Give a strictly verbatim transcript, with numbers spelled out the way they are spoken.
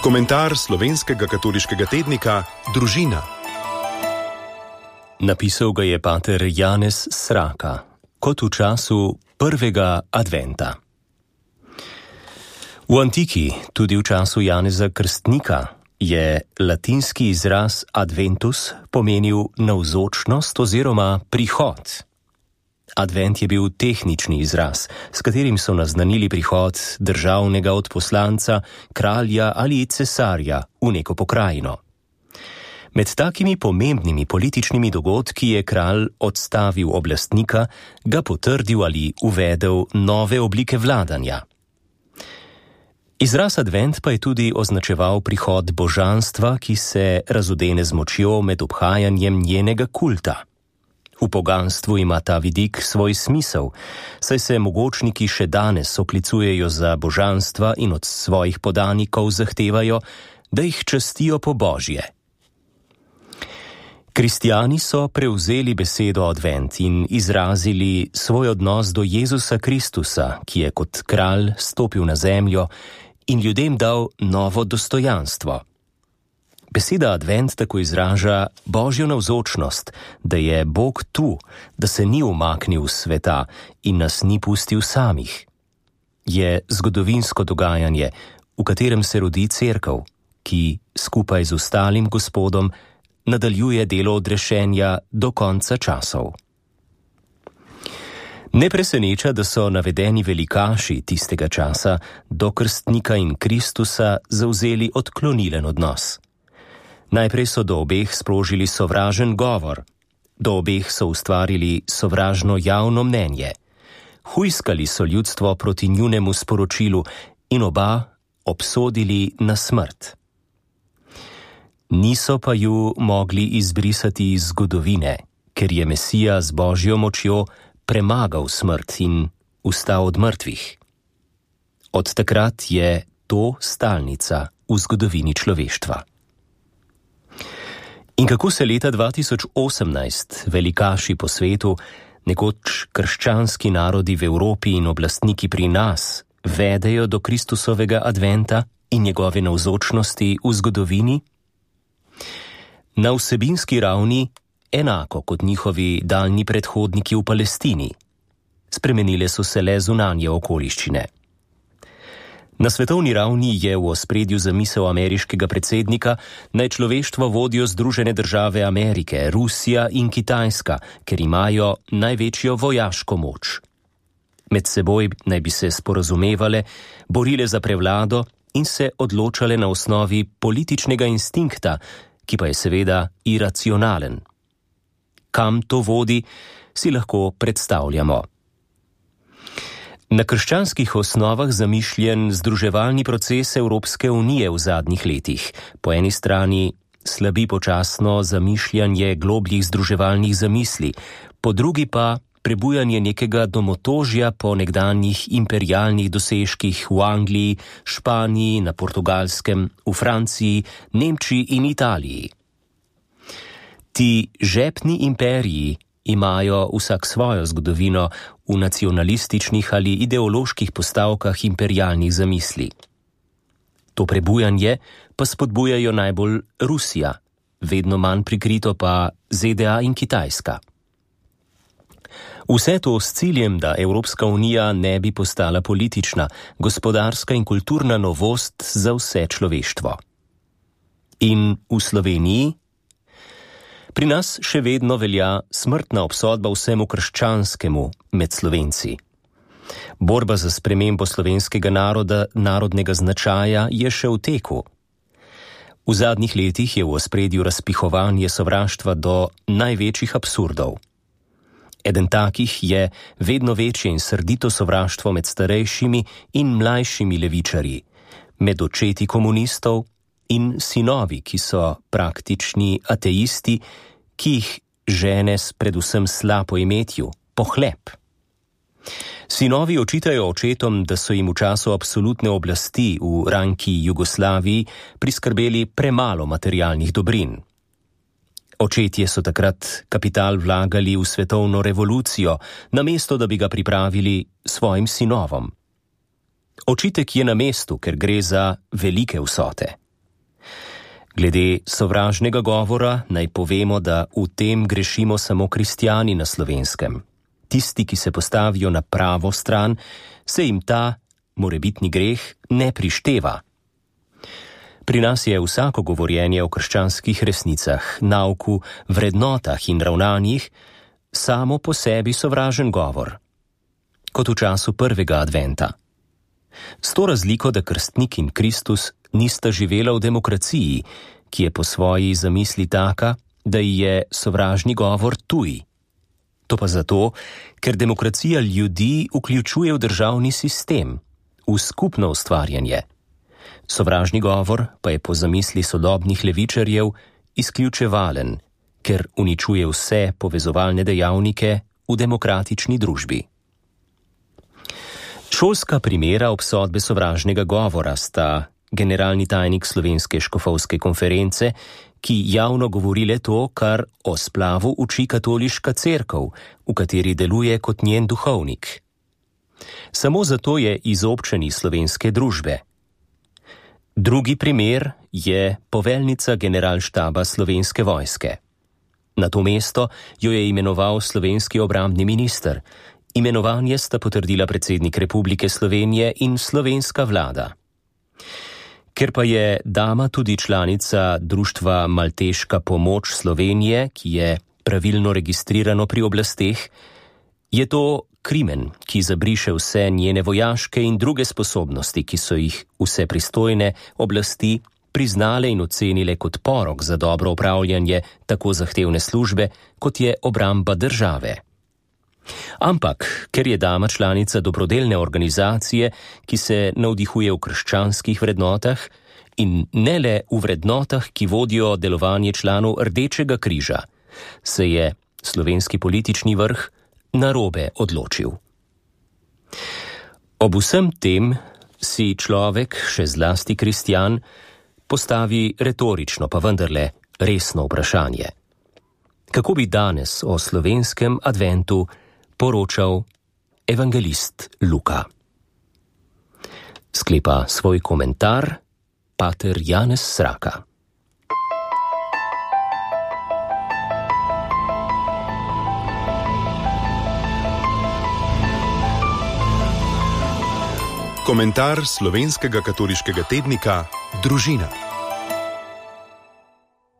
Komentar slovenskega katoliškega tednika Družina. Napisal ga je pater Janez Sraka, kot v času prvega adventa. V antiki, tudi v času Janeza Krstnika, je latinski izraz adventus pomenil navzočnost oziroma prihod. Advent je bil tehnični izraz, s katerim so naznanili prihod državnega odposlanca, kralja ali cesarja v neko pokrajino. Med takimi pomembnimi političnimi dogodki je kralj odstavil oblastnika, ga potrdil ali uvedel nove oblike vladanja. Izraz advent pa je tudi označeval prihod božanstva, ki se razodene z močjo med obhajanjem njenega kulta. V poganstvu ima ta vidik svoj smisel, saj se mogočniki še danes oklicujejo za božanstva in od svojih podanikov zahtevajo, da jih častijo po božje. Kristjani so prevzeli besedo advent in izrazili svoj odnos do Jezusa Kristusa, ki je kot kralj stopil na zemljo in ljudem dal novo dostojanstvo. Beseda advent tako izraža božjo navzočnost, da je Bog tu, da se ni umaknil v sveta in nas ni pustil samih. Je zgodovinsko dogajanje, v katerem se rodi cerkev, ki skupaj z ostalim Gospodom nadaljuje delo odrešenja do konca časov. Ne preseneča, da so navedeni velikaši tistega časa do krstnika in Kristusa zavzeli odklonilen odnos. Najprej so do obeh sprožili sovražen govor, do obeh so ustvarili sovražno javno mnenje, hujskali so ljudstvo proti njunemu sporočilu in oba obsodili na smrt. Niso pa ju mogli izbrisati iz zgodovine, ker je Mesija z božjo močjo premagal smrt in vstal od mrtvih. Od takrat je to stalnica v zgodovini človeštva. In kako se leta dva tisoč osemnajst velikaši po svetu, nekoč krščanski narodi v Evropi in oblastniki pri nas, vedejo do Kristusovega adventa in njegove navzočnosti v zgodovini? Na vsebinski ravni enako kot njihovi daljni predhodniki v Palestini. Spremenile so se le zunanje okoliščine. Na svetovni ravni je v ospredju zamisel ameriškega predsednika, naj človeštvo vodijo Združene države Amerike, Rusija in Kitajska, ker imajo največjo vojaško moč. Med seboj naj bi se sporazumevale, borile za prevlado in se odločale na osnovi političnega instinkta, ki pa je seveda iracionalen. Kam to vodi, si lahko predstavljamo. Na krščanskih osnovah zamišljen združevalni proces Evropske unije v zadnjih letih. Po eni strani slabi počasno zamišljanje globljih združevalnih zamisli, po drugi pa prebujanje nekega domotožja po nekdanjih imperialnih dosežkih v Angliji, Španiji, na Portugalskem, v Franciji, Nemčiji in Italiji. Ti žepni imperiji imajo vsak svojo zgodovino v nacionalističnih ali ideoloških postavkah imperialnih zamisli. To prebujanje pa spodbujajo najbolj Rusija, vedno manj prikrito pa Z D A in Kitajska. Vse to s ciljem, da Evropska unija ne bi postala politična, gospodarska in kulturna novost za vse človeštvo. In v Sloveniji? Pri nas še vedno velja smrtna obsodba vsemu krščanskemu med Slovenci. Borba za spremembo slovenskega naroda, narodnega značaja je še v teku. V zadnjih letih je v ospredju razpihovanje sovraštva do največjih absurdov. Eden takih je vedno večje in srdito sovraštvo med starejšimi in mlajšimi levičarji, med očeti komunistov in sinovi, ki so praktični ateisti, ki jih žene s predvsem slapoimetju, pohlep. Sinovi očitajo očetom, da so jim v času absolutne oblasti v ranki Jugoslaviji priskrbeli premalo materialnih dobrin. Očetje so takrat kapital vlagali v svetovno revolucijo, namesto da bi ga pripravili svojim sinovom. Očitek je na mestu, ker gre za velike vsote. Glede sovražnega govora naj povemo, da v tem grešimo samo kristjani na Slovenskem. Tisti, ki se postavijo na pravo stran, se jim ta morebitni greh ne prišteva. Pri nas je vsako govorjenje o krščanskih resnicah, nauku, vrednotah in ravnanjih samo po sebi sovražen govor, kot v času prvega adventa. S to razliko, da krstnik in Kristus nista živela v demokraciji, ki je po svoji zamisli taka, da ji je sovražni govor tuj. To pa zato, ker demokracija ljudi vključuje v državni sistem, v skupno ustvarjanje. Sovražni govor pa je po zamisli sodobnih levičarjev izključevalen, ker uničuje vse povezovalne dejavnike v demokratični družbi. Šolska primera obsodbe sovražnega govora sta generalni tajnik Slovenske škofovske konference, ki javno govori le to, kar o splavu uči katoliška cerkev, v kateri deluje kot njen duhovnik. Samo zato je izobčen iz slovenske družbe. Drugi primer je poveljnica generalštaba Slovenske vojske. Na to mesto jo je imenoval slovenski obrambni minister. Imenovanje sta potrdila predsednik Republike Slovenije in slovenska vlada. Ker pa je dama tudi članica društva Malteška pomoč Slovenije, ki je pravilno registrirano pri oblasteh, je to krimen, ki zabriše vse njene vojaške in druge sposobnosti, ki so jih vse pristojne oblasti priznale in ocenile kot porok za dobro upravljanje tako zahtevne službe, kot je obramba države. Ampak, ker je dama članica dobrodelne organizacije, ki se navdihuje v krščanskih vrednotah in ne le v vrednotah, ki vodijo delovanje članov Rdečega križa, se je slovenski politični vrh narobe odločil. Ob vsem tem si človek, še zlasti kristjan, postavi retorično, pa vendarle resno vprašanje. Kako bi danes o slovenskem adventu poročal evangelist Luka? Sklepa svoj komentar pater Janez Sraka. Komentar slovenskega katoliškega tednika Družina.